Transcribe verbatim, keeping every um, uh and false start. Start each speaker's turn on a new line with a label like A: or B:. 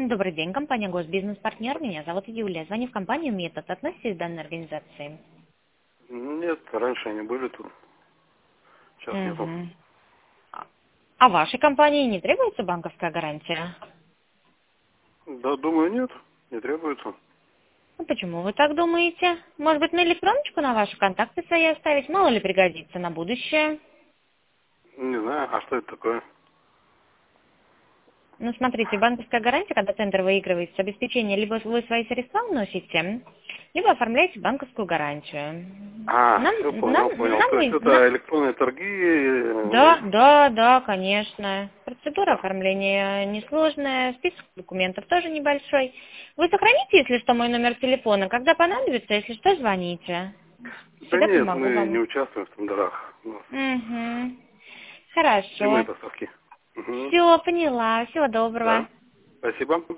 A: Добрый день, компания Госбизнес-партнер. Меня зовут Юлия. Звоню в компанию «Метод». Относитесь к данной организации?
B: Нет, раньше они были тут, сейчас нету.
A: Угу. А вашей компании не требуется банковская гарантия?
B: Да, думаю, нет, не требуется.
A: Ну, почему вы так думаете? Может быть, на электроночку на ваши контакты свои оставить? Мало ли пригодится на будущее.
B: Не знаю, а что это такое?
A: Ну, смотрите, банковская гарантия, когда тендер выигрывается, обеспечение, либо вы свои средства вносите, либо оформляете банковскую гарантию.
B: А,
A: Нам,
B: все понял,
A: нам,
B: понял. То
A: нам,
B: есть
A: и- на-
B: это электронные торги. э,
A: Да, да, да, конечно. Процедура
B: Да,
A: оформления несложная, список документов тоже небольшой. Вы сохраните, если что, мой номер телефона. Когда понадобится, если что, звоните.
B: да
A: Всегда
B: нет,
A: помогу
B: мы не
A: вам.
B: участвуем в тендерах. У нас
A: Угу.
B: прямые
A: Хорошо.
B: поставки. Угу.
A: Все, поняла. Всего
B: Да,
A: доброго.
B: спасибо.